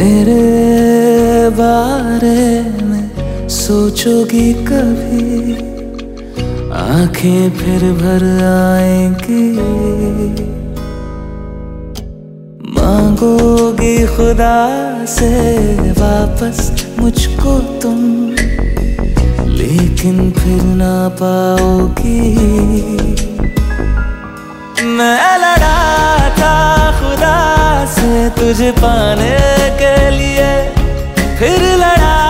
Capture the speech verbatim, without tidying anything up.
मेरे बारे में सोचोगी कभी, आंखें फिर भर आएंगी। मांगोगी खुदा से वापस मुझको तुम, लेकिन फिर ना पाओगी। मैं लड़ा था खुदा से तुझे पाने के लिए, फिर लड़ा